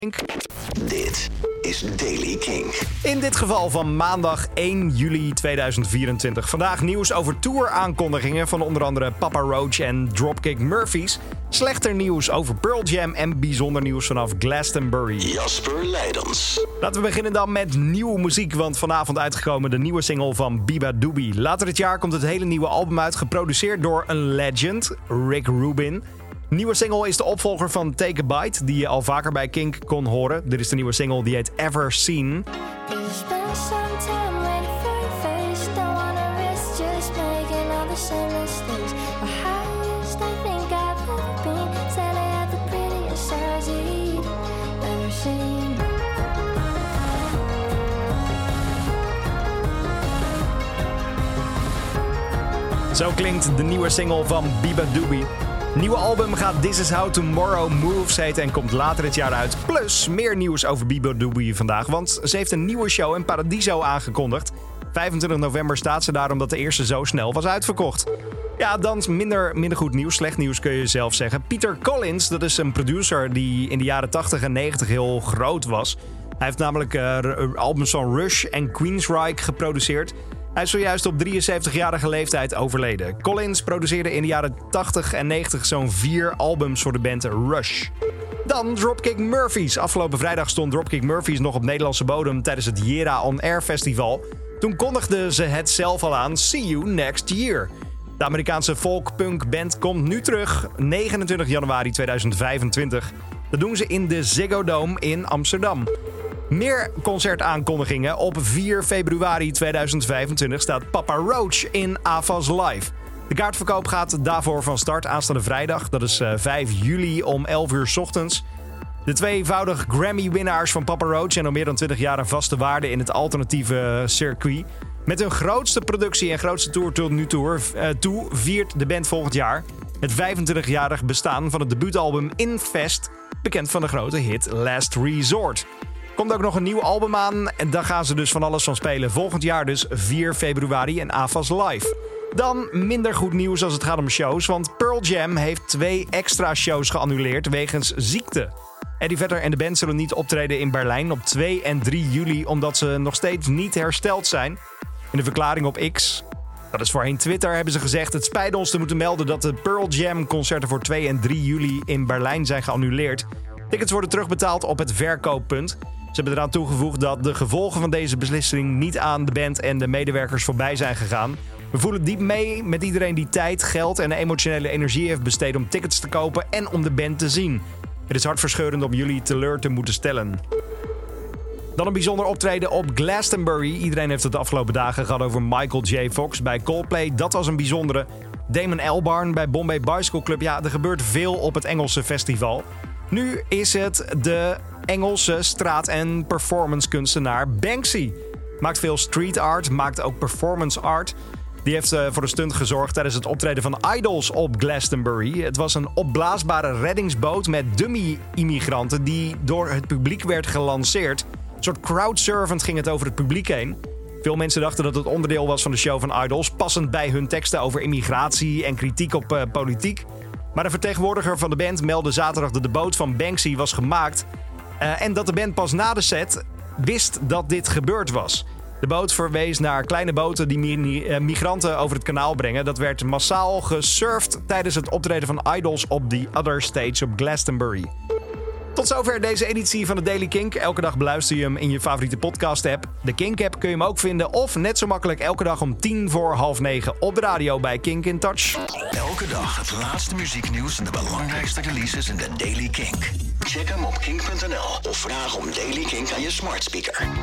Dit is Daily King. In dit geval van maandag 1 juli 2024. Vandaag nieuws over touraankondigingen van onder andere Papa Roach en Dropkick Murphys. Slechter nieuws over Pearl Jam en bijzonder nieuws vanaf Glastonbury. Jasper Leidens. Laten we beginnen dan met nieuwe muziek, want vanavond uitgekomen de nieuwe single van Biba Doobie. Later dit jaar komt het hele nieuwe album uit, geproduceerd door een legend, Rick Rubin. Nieuwe single is de opvolger van Take a Bite, die je al vaker bij Kink kon horen. Dit is de nieuwe single, die heet Ever Seen. Zo klinkt de nieuwe single van Biba Doobie. Nieuwe album gaat This Is How Tomorrow Moves heten en komt later dit jaar uit. Plus meer nieuws over Biba Doobie vandaag, want ze heeft een nieuwe show in Paradiso aangekondigd. 25 november staat ze daar omdat de eerste zo snel was uitverkocht. Ja, dan minder goed nieuws, slecht nieuws kun je zelf zeggen. Peter Collins, dat is een producer die in de jaren 80 en 90 heel groot was. Hij heeft namelijk albums van Rush en Queensryche geproduceerd. Hij is zojuist op 73-jarige leeftijd overleden. Collins produceerde in de jaren 80 en 90 zo'n 4 albums voor de band Rush. Dan Dropkick Murphys. Afgelopen vrijdag stond Dropkick Murphys nog op Nederlandse bodem tijdens het Jera On Air Festival. Toen kondigden ze het zelf al aan, See You Next Year. De Amerikaanse folk-punk band komt nu terug, 29 januari 2025. Dat doen ze in de Ziggo Dome in Amsterdam. Meer concertaankondigingen. Op 4 februari 2025 staat Papa Roach in Avas Live. De kaartverkoop gaat daarvoor van start aanstaande vrijdag. Dat is 5 juli om 11 uur 's ochtends. De tweevoudig Grammy-winnaars van Papa Roach en al meer dan 20 jaar een vaste waarde in het alternatieve circuit. Met hun grootste productie en grootste tour tot nu toe viert de band volgend jaar het 25-jarig bestaan van het debuutalbum Infest, bekend van de grote hit Last Resort. Komt ook nog een nieuw album aan en daar gaan ze dus van alles van spelen. Volgend jaar dus 4 februari in Avas Live. Dan minder goed nieuws als het gaat om shows, want Pearl Jam heeft 2 extra shows geannuleerd wegens ziekte. Eddie Vedder en de band zullen niet optreden in Berlijn op 2 en 3 juli omdat ze nog steeds niet hersteld zijn. In de verklaring op X, dat is voorheen Twitter, hebben ze gezegd: het spijt ons te moeten melden dat de Pearl Jam concerten voor 2 en 3 juli in Berlijn zijn geannuleerd. Tickets worden terugbetaald op het verkooppunt. Ze hebben eraan toegevoegd dat de gevolgen van deze beslissing niet aan de band en de medewerkers voorbij zijn gegaan. We voelen diep mee met iedereen die tijd, geld en emotionele energie heeft besteed om tickets te kopen en om de band te zien. Het is hartverscheurend om jullie teleur te moeten stellen. Dan een bijzonder optreden op Glastonbury. Iedereen heeft het de afgelopen dagen gehad over Michael J. Fox bij Coldplay. Dat was een bijzondere. Damon Albarn bij Bombay Bicycle Club. Ja, er gebeurt veel op het Engelse festival. Nu is het de Engelse straat- en performancekunstenaar Banksy. Maakt veel street art, maakt ook performance art. Die heeft voor een stunt gezorgd tijdens het optreden van Idols op Glastonbury. Het was een opblaasbare reddingsboot met dummy-immigranten die door het publiek werd gelanceerd. Een soort crowdsurfend ging het over het publiek heen. Veel mensen dachten dat het onderdeel was van de show van Idols, passend bij hun teksten over immigratie en kritiek op politiek. Maar de vertegenwoordiger van de band meldde zaterdag dat de boot van Banksy was gemaakt en dat de band pas na de set wist dat dit gebeurd was. De boot verwees naar kleine boten die migranten over het kanaal brengen. Dat werd massaal gesurfd tijdens het optreden van Idols op The Other Stage op Glastonbury. Tot zover deze editie van de Daily Kink. Elke dag beluister je hem in je favoriete podcast-app. De Kink-app kun je hem ook vinden of net zo makkelijk elke dag om 9:10 op de radio bij Kink in Touch. Elke dag het laatste muzieknieuws en de belangrijkste releases in de Daily Kink. Check hem op kink.nl of vraag om Daily Kink aan je smart speaker.